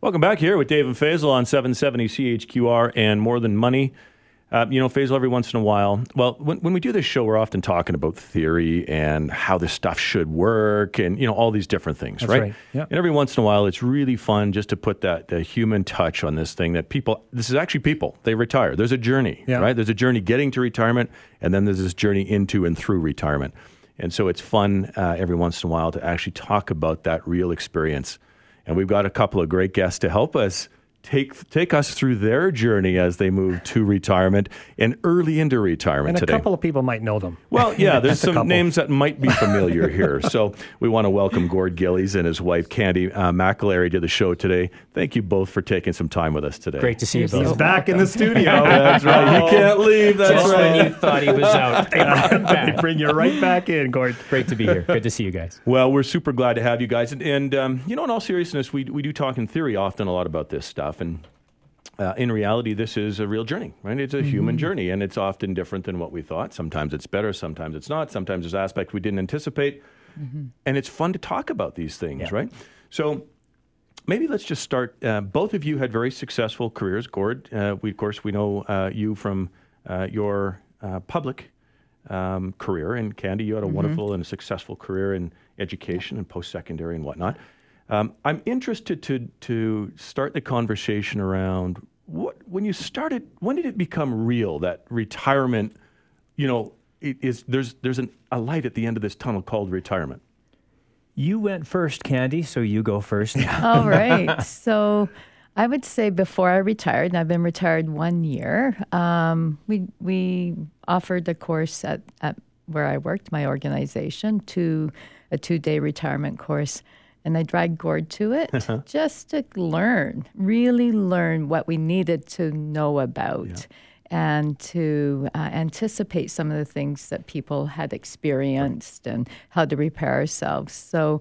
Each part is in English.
Welcome back here with Dave and Faisal on 770 CHQR and More Than Money. Faisal, every once in a while, when we do this show, we're often talking about theory and how this stuff should work and, all these different things, That's right? Yep. And every once in a while, it's really fun just to put the human touch on this thing that this is actually people, they retire. There's a journey, right? There's a journey getting to retirement, and then there's this journey into and through retirement. And so it's fun every once in a while to actually talk about that real experience. And we've got a couple of great guests to help us take us through their journey as they move to retirement and early into retirement today. And a couple of people might know them. Well, yeah, there's some names that might be familiar here. So we want to welcome Gord Gillies and his wife, Candy McAlery, to the show today. Thank you both for taking some time with us today. Great to see you both. He's back in the studio. That's right. He can't leave. That's Just right. when you thought he was out. They bring you right back in, Gord. Great to be here. Good to see you guys. Well, we're super glad to have you guys. And in all seriousness, we do talk in theory often a lot about this stuff. And in reality, this is a real journey, right? It's a human journey, and it's often different than what we thought. Sometimes it's better, sometimes it's not. Sometimes there's aspects we didn't anticipate. And it's fun to talk about these things, right? So maybe let's just start. Both of you had very successful careers. Gord, we know you from your public career. And Candy, you had a wonderful and a successful career in education and post-secondary and whatnot. I'm interested to start the conversation around when did it become real that retirement, there's a light at the end of this tunnel called retirement? You went first, Candy, so you go first. All right. So I would say before I retired, and I've been retired 1 year, we offered a course at where I worked, my organization, a 2-day retirement course. And I dragged Gord to it just to really learn what we needed to know about and to anticipate some of the things that people had experienced and how to prepare ourselves. So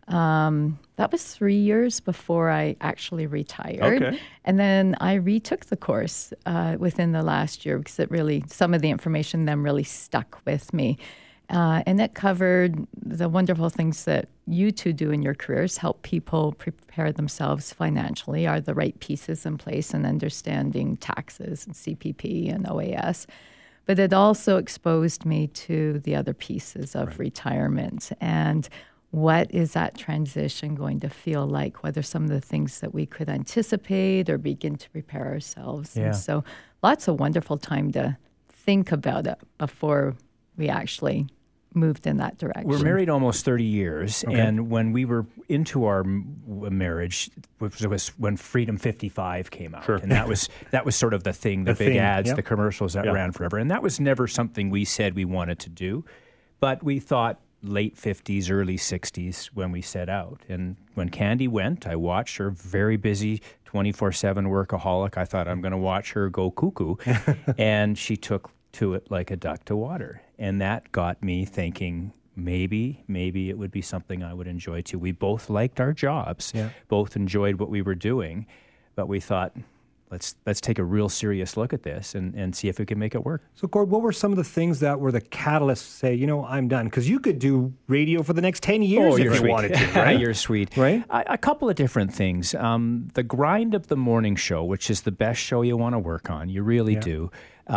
that was 3 years before I actually retired. Okay. And then I retook the course within the last year because some of the information then really stuck with me. And it covered the wonderful things that you two do in your careers, help people prepare themselves financially, are the right pieces in place, and understanding taxes and CPP and OAS. But it also exposed me to the other pieces of retirement and what is that transition going to feel like, whether some of the things that we could anticipate or begin to prepare ourselves. Yeah. And so lots of wonderful time to think about it before we actually moved in that direction. We're married almost 30 years, and when we were into our marriage, which was when Freedom 55 came out, and that was sort of the thing, the big ads, the commercials that ran forever, and that was never something we said we wanted to do, but we thought late 50s, early 60s when we set out. And when Candy went, I watched her, very busy, 24/7 workaholic. I thought, I'm going to watch her go cuckoo, and she took to it like a duck to water. And that got me thinking, maybe it would be something I would enjoy too. We both liked our jobs, both enjoyed what we were doing, but we thought, let's take a real serious look at this and see if we can make it work. So, Gord, what were some of the things that were the catalysts to say, I'm done? Because you could do radio for the next 10 years if you wanted to, right? You're sweet. Right? A couple of different things. The grind of the morning show, which is the best show you want to work on, you really do.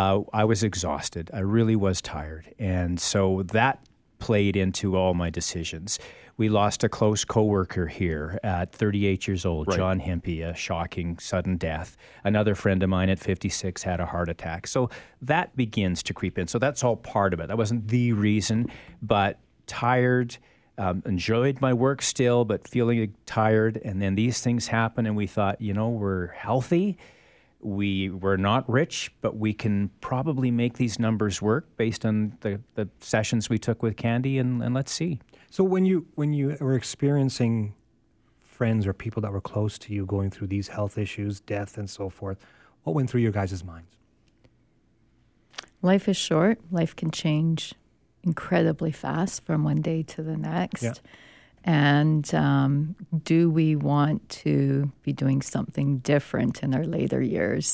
I was exhausted. I really was tired. And so that played into all my decisions. We lost a close coworker here at 38 years old, John Hempy, a shocking sudden death. Another friend of mine at 56 had a heart attack. So that begins to creep in. So that's all part of it. That wasn't the reason, but tired, enjoyed my work still, but feeling tired. And then these things happen, and we thought, we're healthy. We were not rich, but we can probably make these numbers work based on the sessions we took with Candy, and let's see. So when you were experiencing friends or people that were close to you going through these health issues, death and so forth, what went through your guys' minds? Life is short. Life can change incredibly fast from one day to the next. Yeah. And do we want to be doing something different in our later years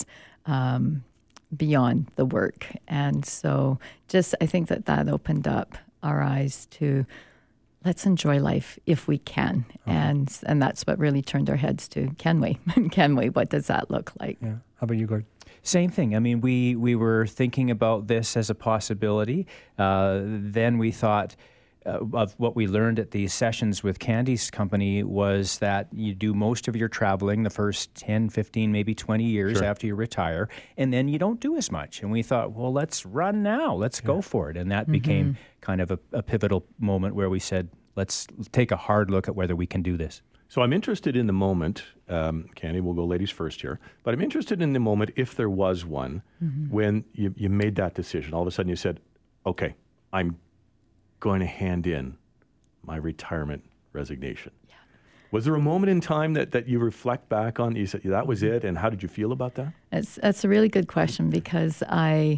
beyond the work? And so I think that opened up our eyes to let's enjoy life if we can. And that's what really turned our heads to, can we? Can we? What does that look like? Yeah. How about you, Gord? Same thing. I mean, we were thinking about this as a possibility. Then we thought of what we learned at these sessions with Candy's company was that you do most of your traveling the first 10, 15, maybe 20 years after you retire, and then you don't do as much. And we thought, well, let's run now. Let's go for it. And that became kind of a pivotal moment where we said, let's take a hard look at whether we can do this. So I'm interested in the moment, Candy, we'll go ladies first here, but I'm interested in the moment, if there was one, when you made that decision. All of a sudden you said, okay, I'm going to hand in my retirement resignation. Yeah. Was there a moment in time that you reflect back on, you said that was it, and how did you feel about that? That's a really good question, because I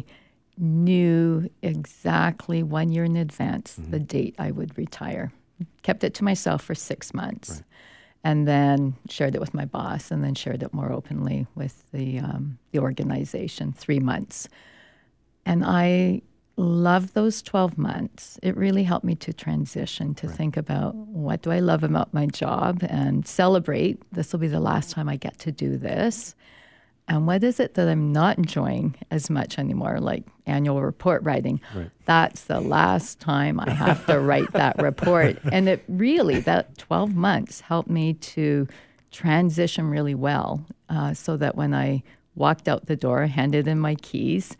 knew exactly 1 year in advance the date I would retire. Kept it to myself for 6 months. Right. And then shared it with my boss, and then shared it more openly with the organization, 3 months. And I loved those 12 months. It really helped me to transition, to think about, what do I love about my job, and celebrate, this will be the last time I get to do this. And what is it that I'm not enjoying as much anymore, like annual report writing? Right. That's the last time I have to write that report. And it really, that 12 months helped me to transition really well, so that when I walked out the door, handed in my keys,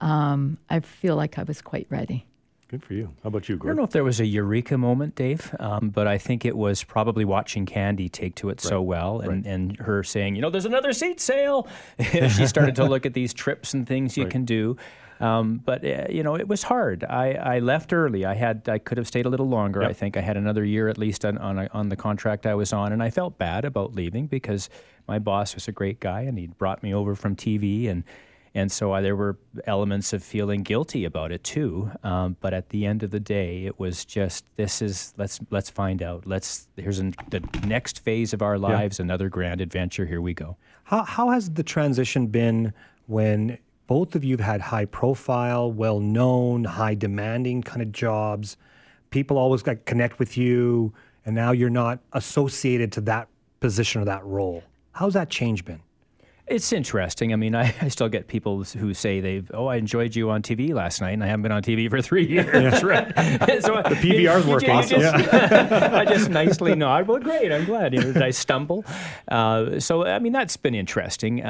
I feel like I was quite ready. Good for you. How about you, I Gordon? don't know if there was a eureka moment, Dave, but I think it was probably watching Candy take to it so well, and her saying, there's another seat sale. She started to look at these trips and things you can do. But it was hard. I left early. I could have stayed a little longer. Yep. I think I had another year at least on the contract I was on, and I felt bad about leaving because my boss was a great guy, and he'd brought me over from TV, and so there were elements of feeling guilty about it too. But at the end of the day, it was just, let's find out. Here's the next phase of our lives, another grand adventure. Here we go. How has the transition been when both of you have had high profile, well-known, high demanding kind of jobs? People always connect with you, and now you're not associated to that position or that role. How's that change been? It's interesting. I mean, I still get people who say I enjoyed you on TV last night, and I haven't been on TV for 3 years. Right? So the PVR's working. I just nicely nod. Well, great. I'm glad. Did I stumble? So, I mean, that's been interesting.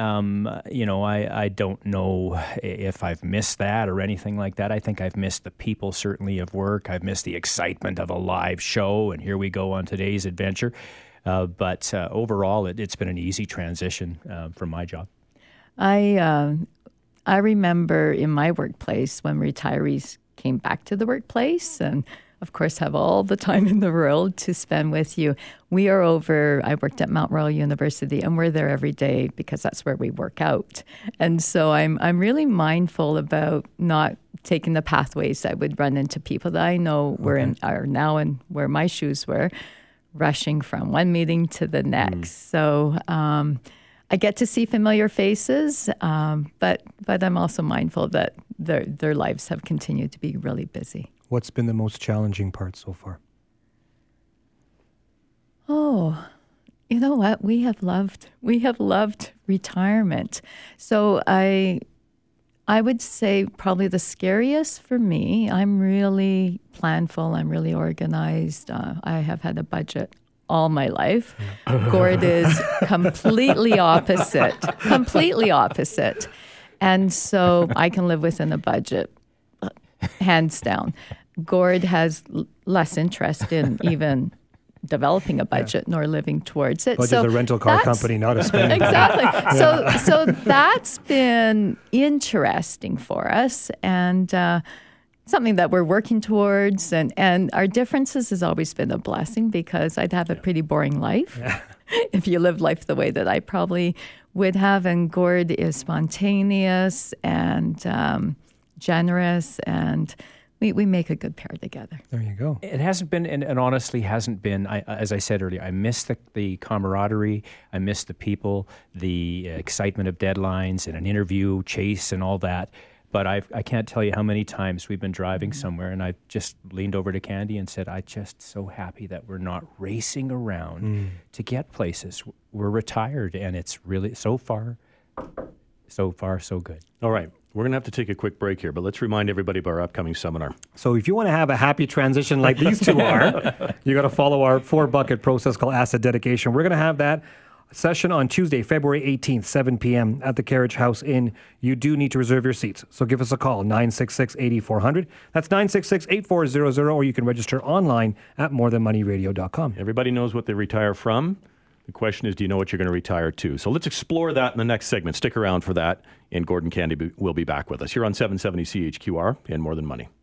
I don't know if I've missed that or anything like that. I think I've missed the people, certainly, of work. I've missed the excitement of a live show, and here we go on today's adventure. But overall, it's been an easy transition from my job. I remember in my workplace when retirees came back to the workplace and, of course, have all the time in the world to spend with you. I worked at Mount Royal University, and we're there every day because that's where we work out. And so I'm really mindful about not taking the pathways I would run into people that I know are now in where my shoes were, rushing from one meeting to the next. So I get to see familiar faces, but I'm also mindful that their lives have continued to be really busy. What's been the most challenging part so far? Oh, you know what? We have loved retirement. So I would say probably the scariest for me, I'm really planful, I'm really organized. I have had a budget all my life. Gord is completely opposite. And so I can live within a budget, hands down. Gord has less interest in even developing a budget nor living towards it. Budget's a rental car company, not a spending. Exactly. So that's been interesting for us, and something that we're working towards. And our differences has always been a blessing, because I'd have a pretty boring life if you lived life the way that I probably would have. And Gord is spontaneous and generous, and we make a good pair together. There you go. It hasn't been, and honestly hasn't been, as I said earlier, I miss the camaraderie, I miss the people, the excitement of deadlines and an interview chase and all that. But I can't tell you how many times we've been driving somewhere and I just leaned over to Candy and said, I'm just so happy that we're not racing around to get places. We're retired, and it's really so far, so good. All right. We're going to have to take a quick break here, but let's remind everybody of our upcoming seminar. So if you want to have a happy transition like these two are, you got to follow our 4-bucket process called asset dedication. We're going to have that session on Tuesday, February 18th, 7 p.m. at the Carriage House Inn. You do need to reserve your seats. So give us a call, 966-8400. That's 966-8400, or you can register online at morethanmoneyradio.com. Everybody knows what they retire from. The question is, do you know what you're going to retire to? So let's explore that in the next segment. Stick around for that, and Gordon Candy will be back with us. You're on 770 CHQR and More Than Money.